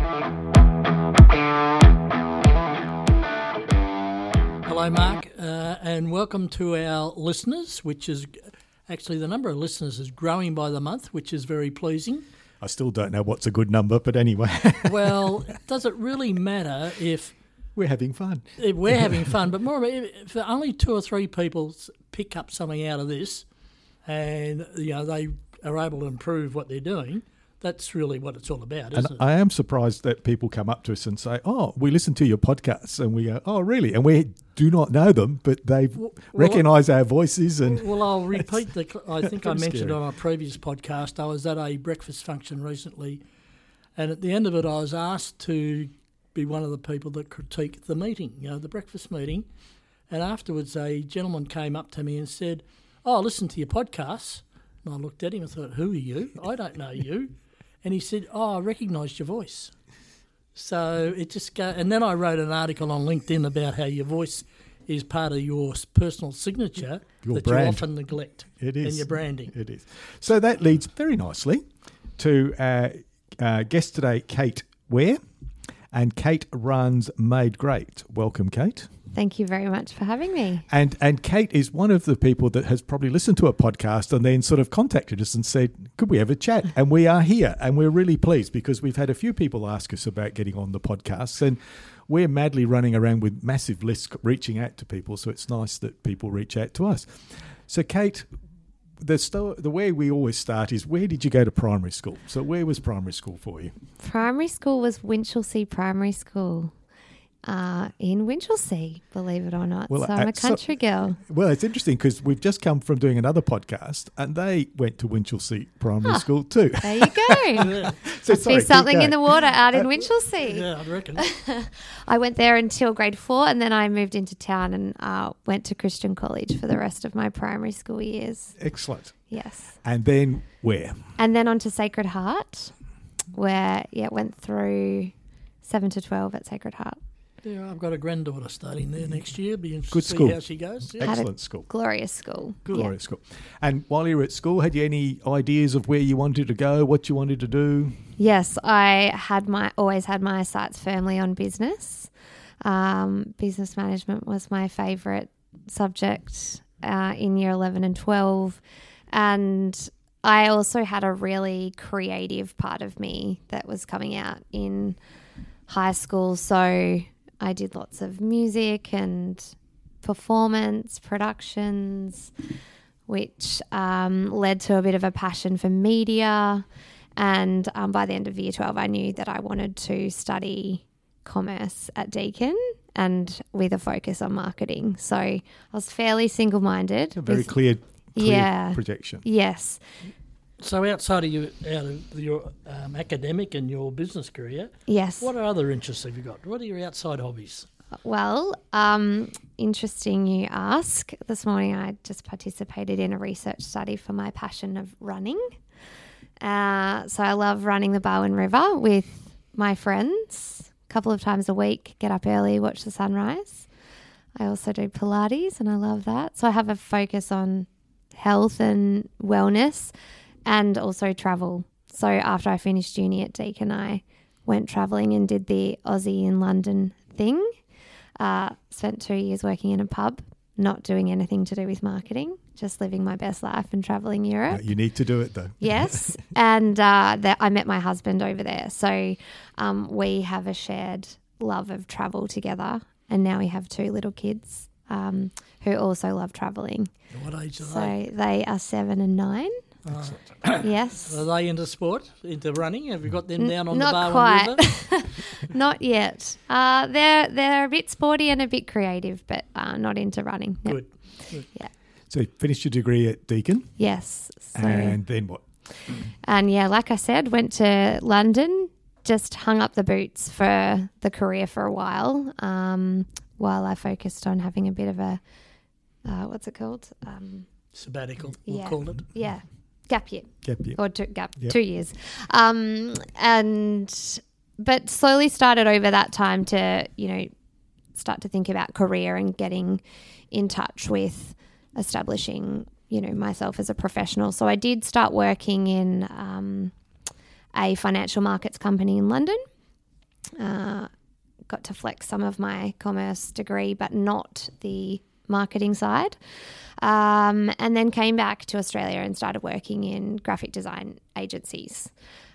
Hello, Mark, and welcome to our listeners, which is actually the number of listeners is growing by the month, which is very pleasing. I still don't know what's a good number, but anyway. Well, does it really matter if we're having fun? If we're having fun, but more if only 2 or 3 people pick up something out of this, and they are able to improve what they're doing. That's really what it's all about, isn't it? I am surprised that people come up to us and say, "Oh, we listen to your podcasts," and we go, "Oh, really?" And we do not know them, but they recognise our voices. And well, I'll repeat I think I mentioned scary. on a previous podcast. I was at a breakfast function recently, and at the end of it, I was asked to be one of the people that critiqued the meeting, the breakfast meeting. And afterwards, a gentleman came up to me and said, "Oh, I listened to your podcasts." And I looked at him and thought, "Who are you? I don't know you." And he said, "Oh, I recognised your voice." So it just and then I wrote an article on LinkedIn about how your voice is part of your personal signature that brand. you often neglect It is. in your branding. It is. So that leads very nicely to our guest today, Kate Ware. And Kate runs Made Great. Welcome, Kate. Thank you very much for having me. And Kate is one of the people that has probably listened to a podcast and then sort of contacted us and said, could we have a chat? And we are here, and we're really pleased because we've had a few people ask us about getting on the podcasts, and we're madly running around with massive lists reaching out to people, so it's nice that people reach out to us. So, Kate, the way we always start is, where did you go to primary school? So where was primary school for you? Primary school was Winchelsea Primary School in Winchelsea, believe it or not. Well, so I'm a country girl. Well, it's interesting because we've just come from doing another podcast and they went to Winchelsea Primary School too. There you go. So, Must be something in the water out in Winchelsea. Yeah, I reckon. I went there until grade 4 and then I moved into town and went to Christian College for the rest of my primary school years. Excellent. Yes. And then where? And then on to Sacred Heart, where, went through 7 to 12 at Sacred Heart. Yeah, I've got a granddaughter starting there next year. Be interested Good to see school. how she goes. Yeah. Excellent school. Glorious school. Glorious school. And while you were at school, had you any ideas of where you wanted to go, what you wanted to do? Yes, I always had my sights firmly on business. Business management was my favourite subject in year 11 and 12. And I also had a really creative part of me that was coming out in high school. So I did lots of music and performance productions, which led to a bit of a passion for media. And by the end of year 12, I knew that I wanted to study commerce at Deakin and with a focus on marketing. So I was fairly single-minded. A very clear projection. Yes. So outside of your academic and your business career, Yes. what other interests have you got? What are your outside hobbies? Well, interesting you ask. This morning I just participated in a research study for my passion of running. So I love running the Barwon River with my friends a couple of times a week, get up early, watch the sunrise. I also do Pilates and I love that. So I have a focus on health and wellness and also travel. So after I finished uni at Deakin, I went travelling and did the Aussie in London thing. Spent 2 years working in a pub, not doing anything to do with marketing, just living my best life and travelling Europe. You need to do it though. Yes. And I met my husband over there. So we have a shared love of travel together. And now we have 2 little kids who also love travelling. What age are So they are 7 and 9. Yes. Are they into sport, into running? Have you got them down on Not the Barwon quite. River? Not yet. They're a bit sporty and a bit creative, but not into running. No. Good. Yeah. So you finished your degree at Deakin. Yes. So, And then what? And like I said, went to London, just hung up the boots for the career for a while I focused on having a bit of a, what's it called? Sabbatical, we'll call it. Yeah. Gap year. Or 2 years. But slowly started over that time to, start to think about career and getting in touch with establishing, myself as a professional. So I did start working in a financial markets company in London. got to flex some of my commerce degree, but not the marketing side. And then came back to Australia and started working in graphic design agencies.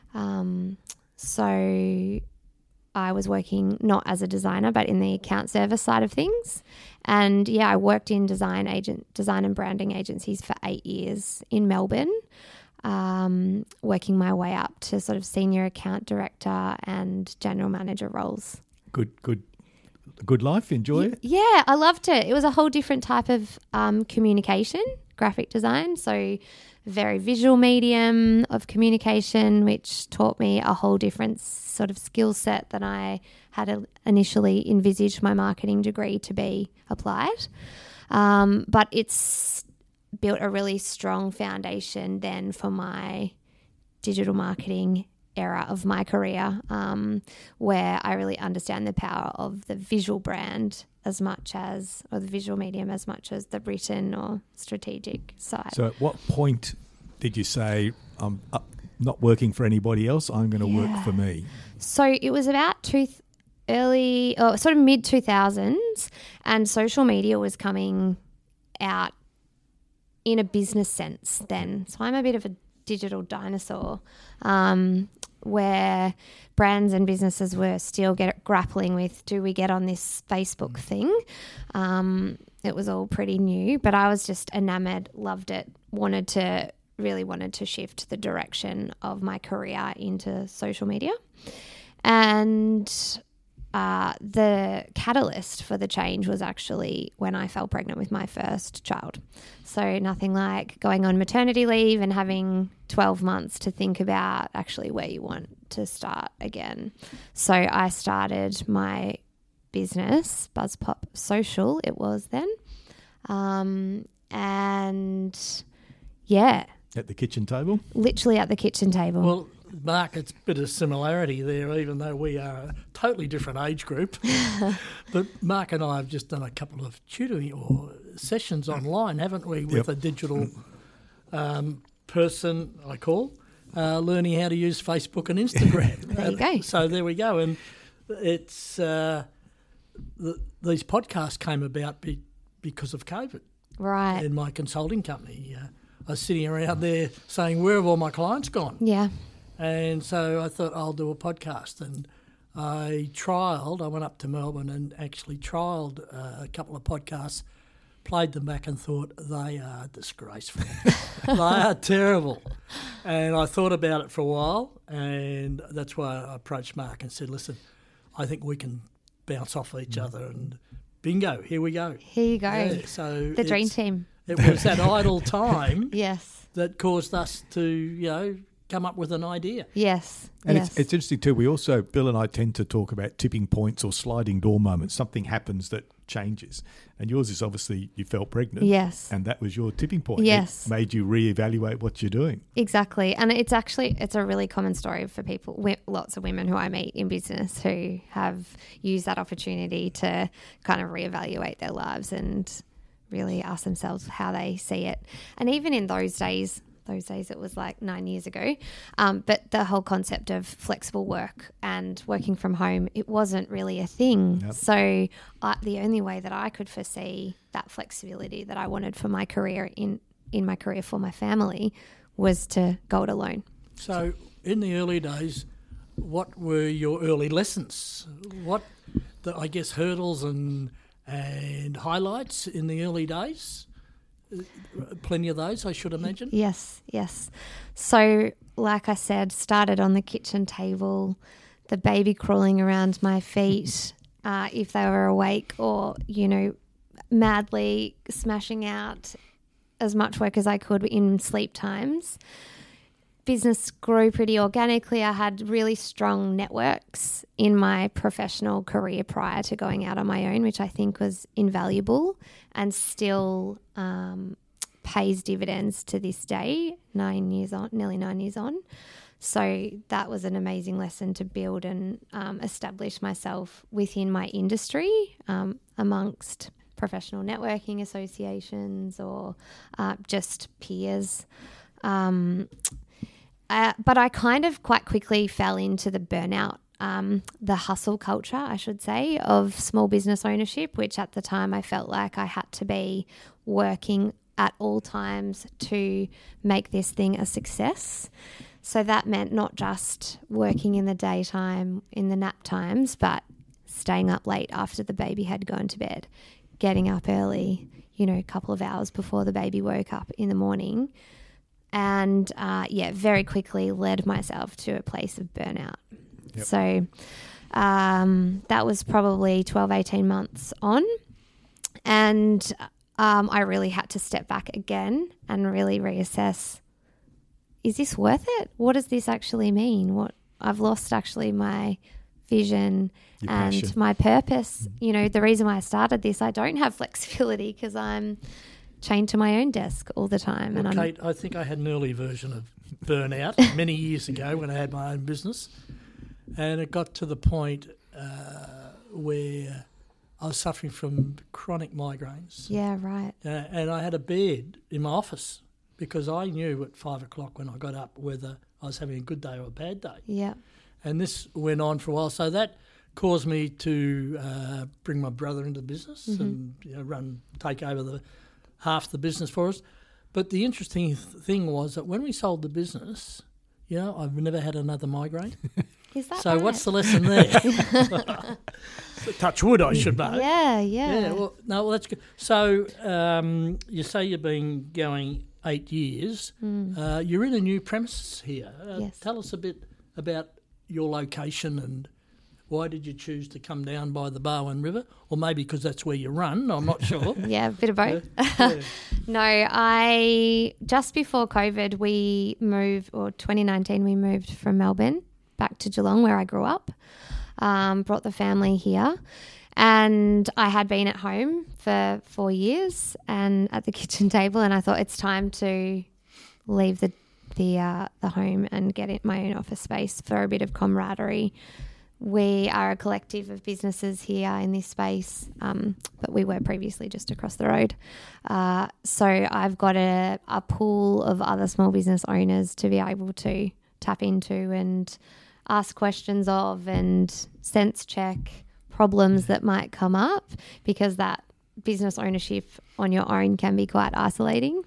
So I was working not as a designer, but in the account service side of things. And yeah, I worked in design and branding agencies for 8 years in Melbourne, working my way up to sort of senior account director and general manager roles. Good life. Enjoy it. Yeah, I loved it. It was a whole different type of communication, graphic design. So very visual medium of communication, which taught me a whole different sort of skill set than I had initially envisaged my marketing degree to be applied. But it's built a really strong foundation then for my digital marketing era of my career, where I really understand the power of the visual brand or the visual medium as much as the written or strategic side. So at what point did you say, I'm not working for anybody else, I'm going to work for me? So it was about sort of mid-2000s, and social media was coming out in a business sense then. So I'm a bit of a digital dinosaur, where brands and businesses were still grappling with, do we get on this Facebook thing? It was all pretty new, but I was just enamored, loved it, wanted to shift the direction of my career into social media. And the catalyst for the change was actually when I fell pregnant with my first child. So nothing like going on maternity leave and having 12 months to think about actually where you want to start again. So I started my business, BuzzPop Social, it was then. And yeah. At the kitchen table? Literally at the kitchen table. Well, Mark, it's a bit of similarity there, even though we are a totally different age group. But Mark and I have just done a couple of tutoring or sessions online, haven't we, with a digital person, I call, learning how to use Facebook and Instagram. There you go. So there we go. And it's these podcasts came about because of COVID. Right. In my consulting company. I was sitting around there saying, where have all my clients gone? Yeah. And so I thought I'll do a podcast, and I went up to Melbourne and actually trialled a couple of podcasts, played them back and thought, they are disgraceful. They are terrible. And I thought about it for a while, and that's why I approached Mark and said, listen, I think we can bounce off each other, and bingo, here we go. Here you go. Yeah, so the dream team. It was that idle time yes. that caused us to, come up with an idea. Yes. And yes. it's interesting too. Bill and I tend to talk about tipping points or sliding door moments. Something happens that changes. And yours is obviously you felt pregnant. Yes. And that was your tipping point. Yes. It made you reevaluate what you're doing. Exactly. And it's a really common story for people, lots of women who I meet in business who have used that opportunity to kind of reevaluate their lives and really ask themselves how they see it. And even in those days it was like 9 years ago, but the whole concept of flexible work and working from home, it wasn't really a thing. Yep. So the only way that I could foresee that flexibility that I wanted for my career in my career for my family was to go it alone. So in the early days, what were your early lessons? What, hurdles and highlights in the early days? Plenty of those, I should imagine. Yes. So, like I said, started on the kitchen table, the baby crawling around my feet if they were awake, or, madly smashing out as much work as I could in sleep times. Business grew pretty organically. I had really strong networks in my professional career prior to going out on my own, which I think was invaluable and still pays dividends to this day, nearly 9 years on. So that was an amazing lesson to build and establish myself within my industry amongst professional networking associations or just peers. But I kind of quite quickly fell into the burnout the hustle culture, I should say, of small business ownership, which at the time I felt like I had to be working at all times to make this thing a success. So that meant not just working in the daytime, in the nap times, but staying up late after the baby had gone to bed, getting up early, a couple of hours before the baby woke up in the morning. And, very quickly led myself to a place of burnout. Yep. So that was probably 12, 18 months on. And I really had to step back again and really reassess, is this worth it? What does this actually mean? I've lost actually my vision and my purpose. The reason why I started this, I don't have flexibility because I'm chained to my own desk all the time. Well, Kate, I think I had an early version of burnout many years ago when I had my own business, and it got to the point where I was suffering from chronic migraines. Yeah, right. And I had a bed in my office because I knew at 5 o'clock when I got up whether I was having a good day or a bad day. Yeah. And this went on for a while. So that caused me to bring my brother into the business and take over half the business for us. But the interesting thing was that when we sold the business, I've never had another migraine. Is that so right? What's the lesson there? Touch wood, I should know. Yeah. Well, that's good. So you say you've been going 8 years. You're in a new premises here. Yes. Tell us a bit about your location and why did you choose to come down by the Barwon River? Or maybe because that's where you run, I'm not sure. Yeah, a bit of both. Yeah. No, just before COVID, 2019, we moved from Melbourne back to Geelong where I grew up, brought the family here. And I had been at home for 4 years and at the kitchen table, and I thought it's time to leave the home and get in my own office space for a bit of camaraderie. We are a collective of businesses here in this space, but we were previously just across the road. So I've got a pool of other small business owners to be able to tap into and ask questions of and sense check problems that might come up, because that business ownership on your own can be quite isolating.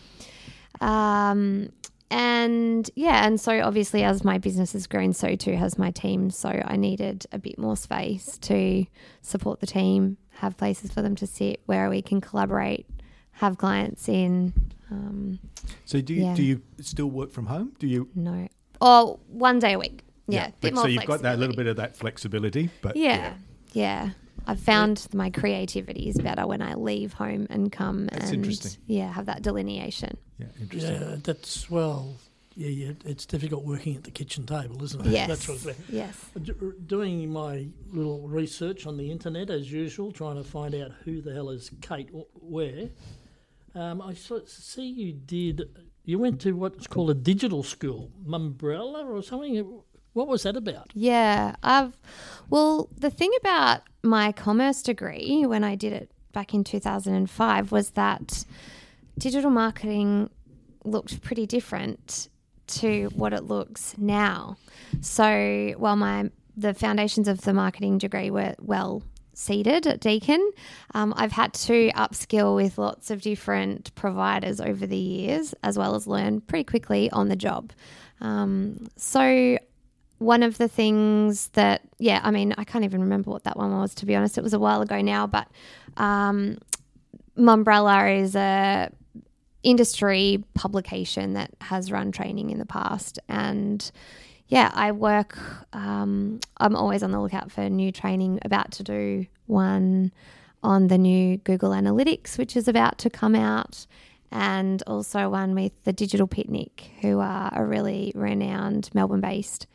And so obviously as my business has grown, so too has my team. So I needed a bit more space to support the team, have places for them to sit where we can collaborate, have clients in. So do you still work from home? Do you? No. Oh, 1 day a week. Yeah. Bit more so you've got that little bit of that flexibility. But Yeah. I've found my creativity is better when I leave home and come have that delineation. Yeah, interesting. Yeah, that's, it's difficult working at the kitchen table, isn't it? Yes. That's what Yes. Doing my little research on the internet, as usual, trying to find out who the hell is Kate where, I see you went to what's called a digital school, Mumbrella or something. What was that about? Yeah. The thing about my commerce degree when I did it back in 2005 was that digital marketing looked pretty different to what it looks now. So while the foundations of the marketing degree were well seated at Deakin, I've had to upskill with lots of different providers over the years, as well as learn pretty quickly on the job. So one of the things that, I can't even remember what that one was, to be honest. It was a while ago now, but Mumbrella is a industry publication that has run training in the past. And I work, I'm always on the lookout for new training, about to do one on the new Google Analytics, which is about to come out, and also one with the Digital Picnic, who are a really renowned Melbourne-based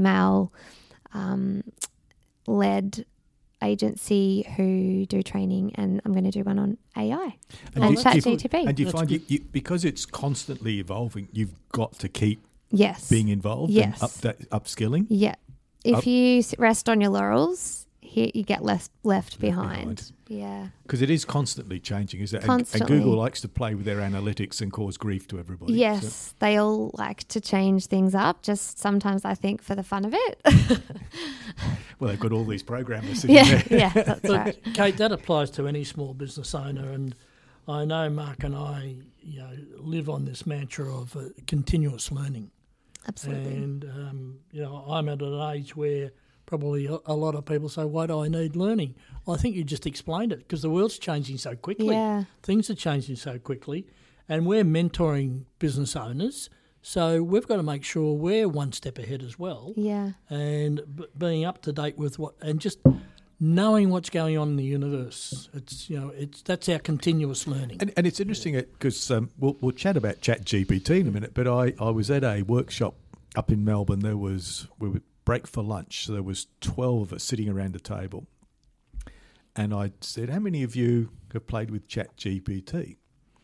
female-led agency who do training, and I'm going to do one on AI and ChatGPT. And do you find because it's constantly evolving, you've got to keep being involved and upskilling? Yeah. If you rest on your laurels, you get left behind. Yeah. Because it is constantly changing, isn't it? Constantly. And Google likes to play with their analytics and cause grief to everybody. Yes, They all like to change things up, just sometimes I think for the fun of it. Well, they've got all these programmers sitting Yeah, there. yeah, that's right. Kate, that applies to any small business owner, and I know Mark and I, live on this mantra of continuous learning. Absolutely. And I'm at an age where probably a lot of people say, "Why do I need learning?" Well, I think you just explained it, because the world's changing so quickly. Yeah. Things are changing so quickly, and we're mentoring business owners, so we've got to make sure we're one step ahead as well. Yeah. And being up to date with and just knowing what's going on in the universe. That's our continuous learning. And it's interesting because we'll chat about ChatGPT in a minute, but I was at a workshop up in Melbourne. We would break for lunch, so there was 12 of us sitting around a table, and I said, "How many of you have played with ChatGPT?"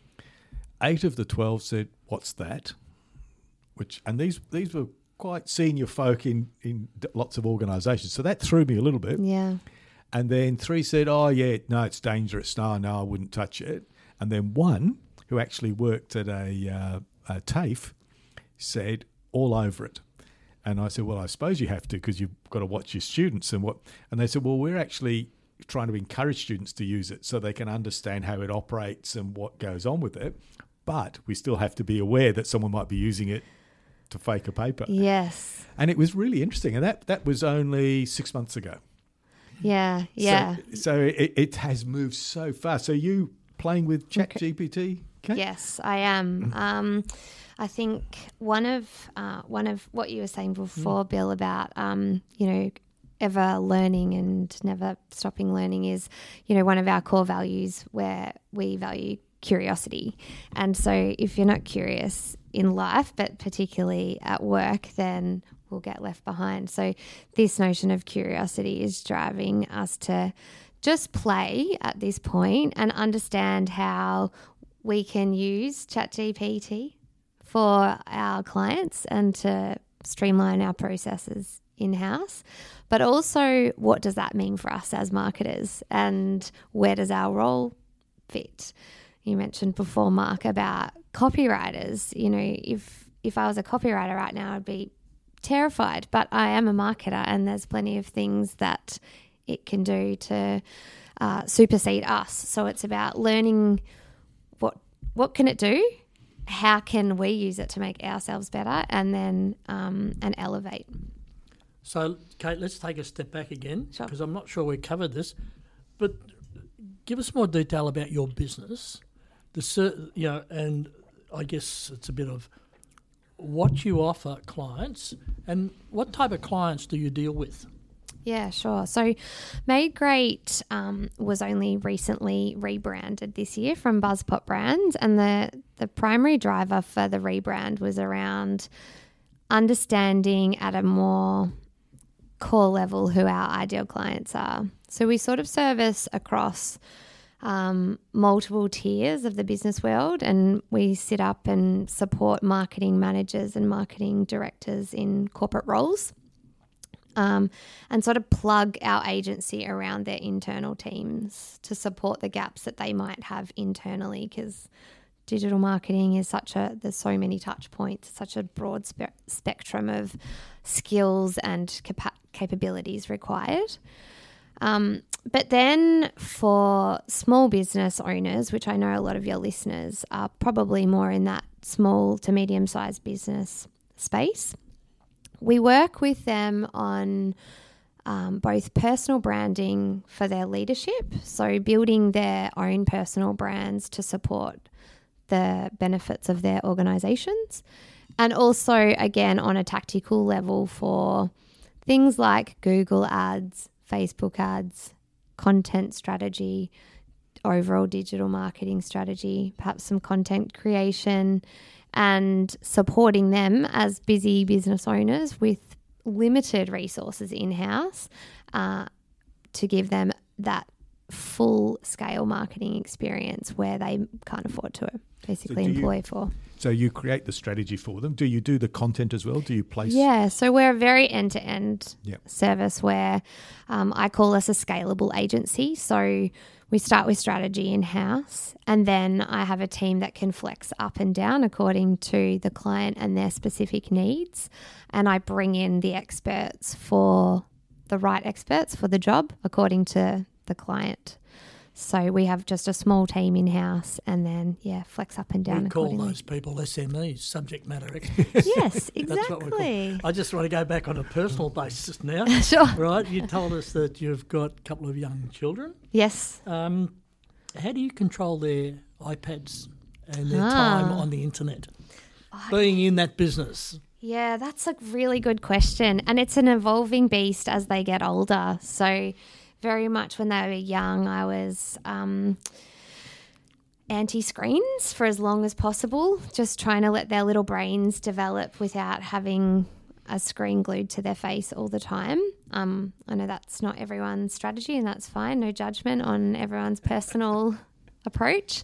8 of the 12 said, "What's that?" And these were quite senior folk in lots of organisations, so that threw me a little bit. Yeah. And then 3 said, "Oh yeah, no, it's dangerous. No, I wouldn't touch it." And then 1, who actually worked at a TAFE, said, "All over it." And I said, "Well, I suppose you have to, because you've got to watch your students and what." And they said, "Well, we're actually trying to encourage students to use it so they can understand how it operates and what goes on with it. But we still have to be aware that someone might be using it to fake a paper." Yes. And it was really interesting. And that was only 6 months ago. Yeah. Yeah. So it has moved so fast. So you playing with ChatGPT, Kate? Yes, I am. I think one of what you were saying before, Bill, about ever learning and never stopping learning is, one of our core values, where we value curiosity. And so if you're not curious in life, but particularly at work, then we'll get left behind. So this notion of curiosity is driving us to just play at this point and understand how we can use ChatGPT for our clients and to streamline our processes in-house. But also, what does that mean for us as marketers, and where does our role fit? You mentioned before, Mark, about copywriters. If I was a copywriter right now, I'd be terrified, but I am a marketer, and there's plenty of things that it can do to supersede us. So it's about learning what can it do, how can we use it to make ourselves better, and then and elevate. So, Kate, let's take a step back again, Sure. because I'm not sure we covered this, but give us more detail about your business, and I guess it's a bit of what you offer clients and what type of clients do you deal with? Yeah, sure. So Made Great was only recently rebranded this year from Buzzpot Brands, and the primary driver for the rebrand was around understanding at a more core level who our ideal clients are. So we sort of service across multiple tiers of the business world, and we sit up and support marketing managers and marketing directors in corporate roles. And sort of plug our agency around their internal teams to support the gaps that they might have internally, because digital marketing is there's so many touch points, such a broad spectrum of skills and capabilities required. But then for small business owners, which I know a lot of your listeners are probably more in that small to medium-sized business space, we work with them on both personal branding for their leadership, so building their own personal brands to support the benefits of their organisations, and also, again, on a tactical level for things like Google ads, Facebook ads, content strategy, overall digital marketing strategy, perhaps some content creation, and supporting them as busy business owners with limited resources in-house to give them that full-scale marketing experience where they can't afford to basically employ for. So you create the strategy for them. Do you do the content as well? Do you place? Yeah, so we're a very end-to-end service where I call us a scalable agency. So we start with strategy in-house, and then I have a team that can flex up and down according to the client and their specific needs. And I bring in the experts for the right experts for the job according to the client. So we have just a small team in-house and then, flex up and down We call accordingly. those people SMEs, subject matter experts. Yes, That's what we call exactly. I just want to go back on a personal basis now. Sure. Right, you told us that you've got a couple of young children. Yes. How do you control their iPads and their time on the internet? Being in that business. Yeah, that's a really good question. And it's an evolving beast as they get older. So very much when they were young, I was anti-screens for as long as possible, just trying to let their little brains develop without having a screen glued to their face all the time. I know that's not everyone's strategy and that's fine. No judgment on everyone's personal approach.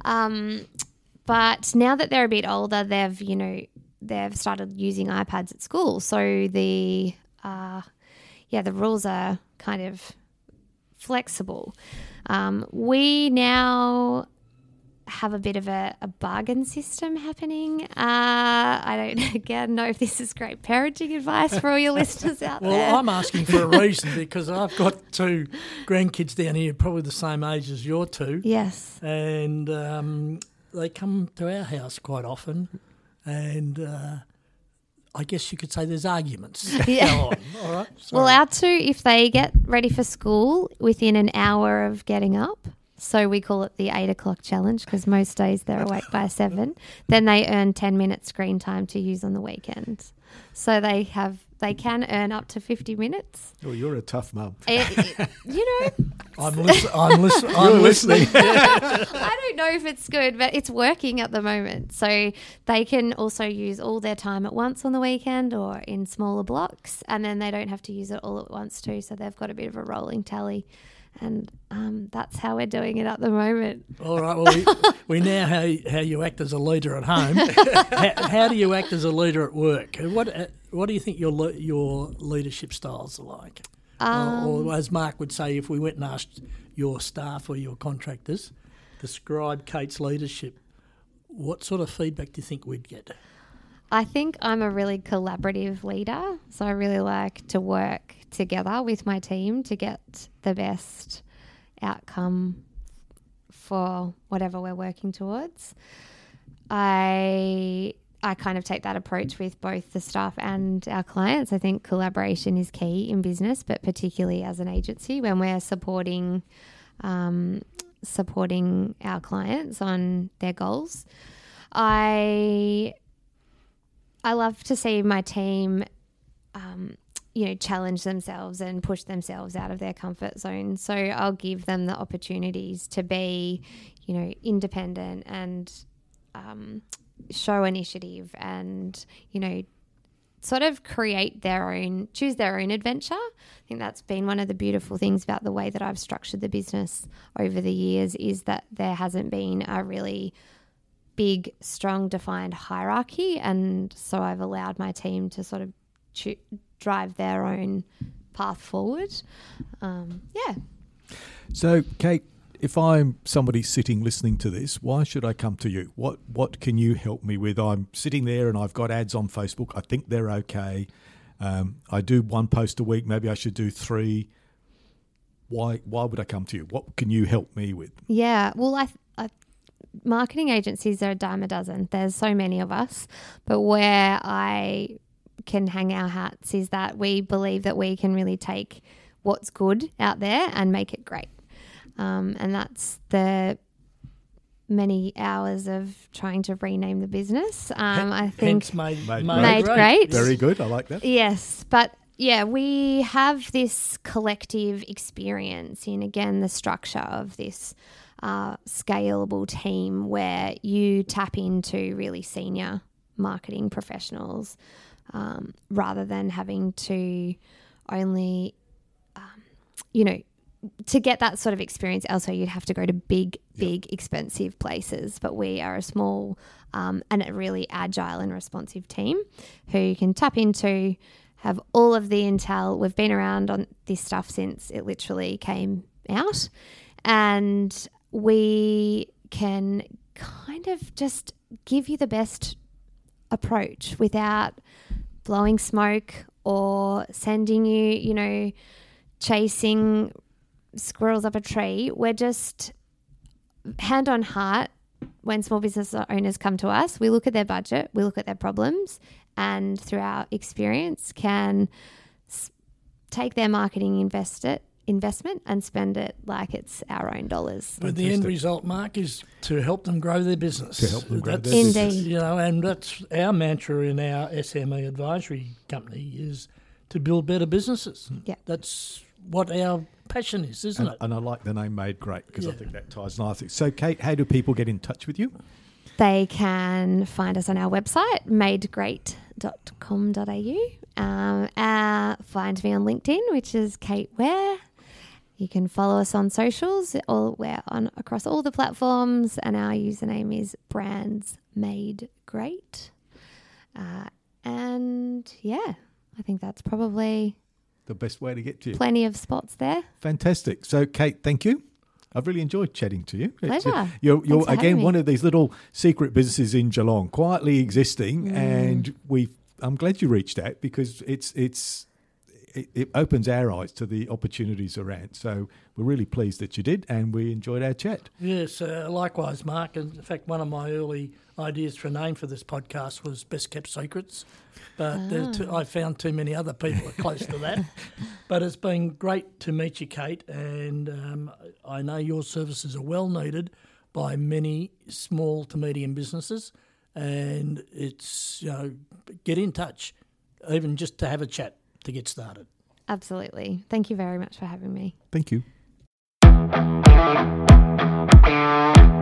But now that they're a bit older, they've started using iPads at school. So the rules are kind of flexible. We now have a bit of a bargain system happening. I don't again know if this is great parenting advice for all your listeners out there. Well, I'm asking for a reason because I've got two grandkids down here, probably the same age as your two. Yes. And they come to our house quite often and I guess you could say there's arguments. Yeah. Go on. All right. Well, Sorry. our two, if they get ready for school within an hour of getting up, so we call it the 8 o'clock challenge because most days they're awake by 7, then they earn 10 minutes screen time to use on the weekend. So they can earn up to 50 minutes. Oh, you're a tough mum. I'm listening. I don't know if it's good, but it's working at the moment. So they can also use all their time at once on the weekend or in smaller blocks, and then they don't have to use it all at once too. So they've got a bit of a rolling tally. And that's how we're doing it at the moment. All right. Well, we now how you act as a leader at home. How do you act as a leader at work? What do you think your leadership styles are like? Or as Mark would say, if we went and asked your staff or your contractors, describe Kate's leadership, what sort of feedback do you think we'd get? I think I'm a really collaborative leader, so I really like to work together with my team to get the best outcome for whatever we're working towards. I kind of take that approach with both the staff and our clients. I think collaboration is key in business, but particularly as an agency when we're supporting our clients on their goals. I love to see my team, challenge themselves and push themselves out of their comfort zone. So I'll give them the opportunities to be, independent and show initiative and, sort of choose their own adventure. I think that's been one of the beautiful things about the way that I've structured the business over the years is that there hasn't been a really big, strong, defined hierarchy, and so I've allowed my team to sort of drive their own path forward. So, Kate, if I'm somebody sitting listening to this, why should I come to you? What can you help me with? I'm sitting there and I've got ads on Facebook. I think they're okay. I do 1 post a week. Maybe I should do 3. Why would I come to you? What can you help me with? Yeah, well, marketing agencies are a dime a dozen. There's so many of us, but where I can hang our hats is that we believe that we can really take what's good out there and make it great. And that's the many hours of trying to rename the business. I think Hence made great. Very good. I like that. Yes, but yeah, we have this collective experience in, again, the structure of this scalable team where you tap into really senior marketing professionals rather than having to only, to get that sort of experience elsewhere, you'd have to go to big, expensive places. But we are a small and a really agile and responsive team who can tap into, have all of the intel. We've been around on this stuff since it literally came out, and we can kind of just give you the best approach without blowing smoke or sending you, chasing squirrels up a tree. We're just hand on heart. When small business owners come to us, we look at their budget, we look at their problems, and through our experience can take their marketing investment and spend it like it's our own dollars. But the end result, Mark, is to help them grow their business. To help them grow their business. Indeed. And that's our mantra in our SME advisory company, is to build better businesses. Yeah. That's what our passion is, isn't it? And I like the name Made Great, because I think that ties nicely. So, Kate, how do people get in touch with you? They can find us on our website, madegreat.com.au. Find me on LinkedIn, which is Kate Ware. You can follow us on socials. We're on across all the platforms, and our username is Brands Made Great. And yeah, I think that's probably the best way to get to you. Plenty of spots there. Fantastic. So, Kate, thank you. I've really enjoyed chatting to you. Pleasure. You're again me. one of these little secret businesses in Geelong, quietly existing, and I'm glad you reached out, because it opens our eyes to the opportunities around. So we're really pleased that you did, and we enjoyed our chat. Yes, likewise, Mark. In fact, one of my early ideas for a name for this podcast was Best Kept Secrets, but I found too many other people are close to that. But it's been great to meet you, Kate, and I know your services are well needed by many small to medium businesses, and it's, get in touch, even just to have a chat to get started. Absolutely. Thank you very much for having me. Thank you.